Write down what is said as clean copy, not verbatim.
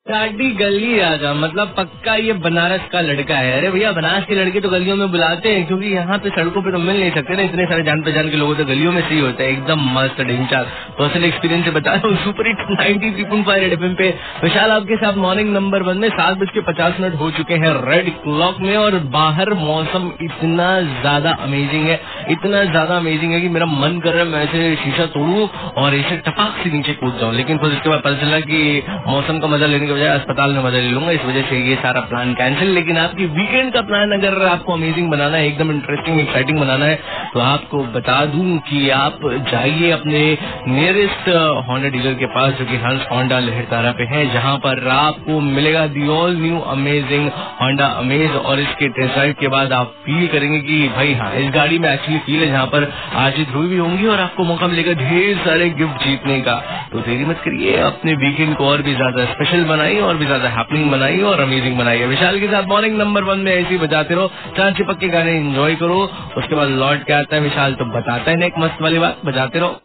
काटी गली राजा मतलब पक्का ये बनारस का लड़का है। अरे भैया बनारस के लड़के तो गलियों में बुलाते हैं क्योंकि यहाँ पे सड़कों पे तो मिल नहीं सकते ना, इतने सारे जान पहचान के लोगों तो गलियों में सही होता है। एकदम मस्त डेंचार पर्सनल एक्सपीरियंस से बता रहा हूँ। सुपर हिट 93.5 रेड एफएम पे विशाल आपके साथ मॉर्निंग नंबर 1 में 7:50 हो चुके हैं रेड क्लॉक में। और बाहर मौसम इतना ज्यादा अमेजिंग है, इतना ज्यादा अमेजिंग है कि मेरा मन कर रहा है मैं ऐसे शीशा तोड़ूं और ऐसे टपाक से नीचे कूद जाऊं, लेकिन फिर उसके बाद पता चला कि मौसम का मजा लेने के बजाय अस्पताल में मजा ले लूंगा, इस वजह से ये सारा प्लान कैंसिल। लेकिन आपकी वीकेंड का प्लान अगर आपको अमेजिंग बनाना है, एकदम इंटरेस्टिंग एक्साइटिंग बनाना है, तो आपको बता दूं कि आप जाइए अपने नियरेस्ट होंडा डीलर के पास जो कि हंस होंडा लहरतारा पे है, जहां पर आपको मिलेगा the all new amazing Honda Amaze. और इसके टेस्ट ड्राइव के बाद आप फील करेंगे कि भाई हाँ, इस गाड़ी में एक्चुअली फील है, जहां पर आज ध्रुव भी होंगी और आपको मौका मिलेगा ढेर सारे गिफ्ट जीतने का। तो देरी मत करिए, अपने वीकेंड को और भी ज्यादा स्पेशल बनाइए और भी ज्यादा हैपनिंग बनाइए और अमेजिंग बनाइए। विशाल के साथ मॉर्निंग नंबर 1 में ऐसे ही बजाते रहो, चार चिपक के गाने एंजॉय करो। उसके बाद लौट के आता है विशाल तो बताता है ना एक मस्त वाली बात, बजाते रहो।